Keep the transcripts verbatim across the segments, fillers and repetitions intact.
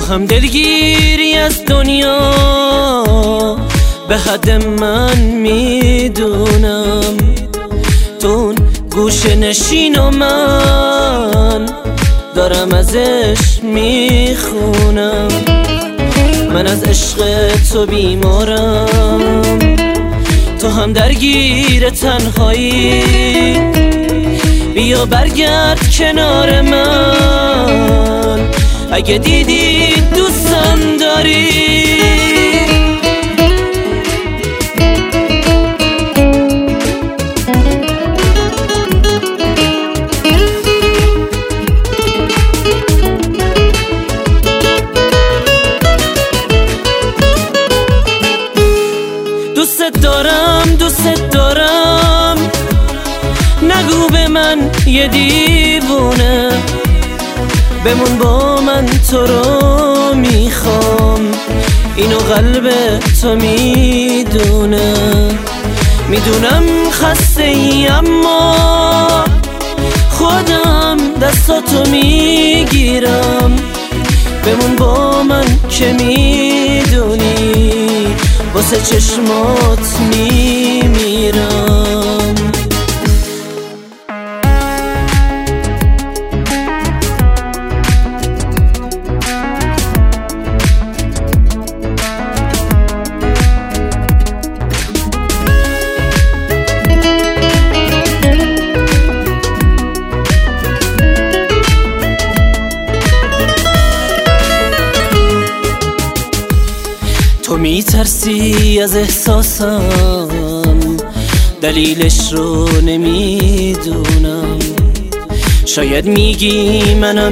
هم دلگیری از دنیا به حد من میدونم، تو گوش نشین و من دارم ازش میخونم. من از عشق تو بیمارم، تو هم درگیر تنهایی، بیا برگرد کنار من اگه دیدی دوستم داری. دوست دارم دوست دارم، نگو به من یه دیوونه، بمون با من تو رو میخوام، اینو قلب تو میدونه. میدونم خسته ای اما خودم دستاتو میگیرم، بمون با من که میدونی واسه چشمات میمیرم. تو میترسی از احساسم، دلیلش رو نمیدونم، شاید میگی منم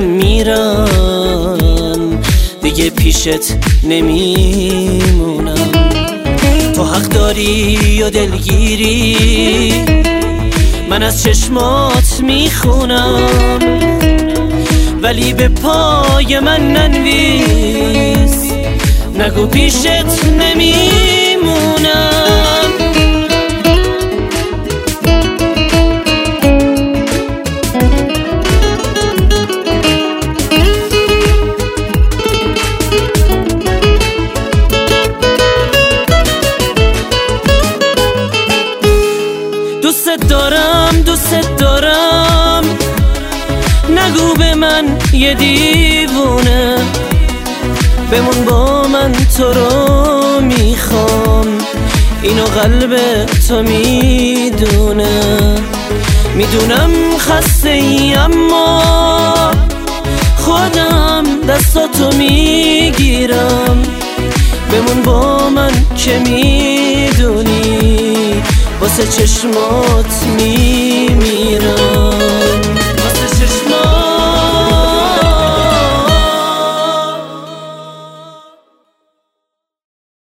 میرم دیگه پیشت نمیمونم. تو حق داری یا دلگیری، من از چشمات میخونم، ولی به پای من ننویس، نگو پیشت نمیمونم. دوست دارم دوست دارم، نگو به من یه دیوونه، بمون با من تو رو میخوام، اینو قلب تو میدونه. میدونم خسته ای اما خودم دستاتو میگیرم، بمون با من که میدونی واسه چشمات میمیرم.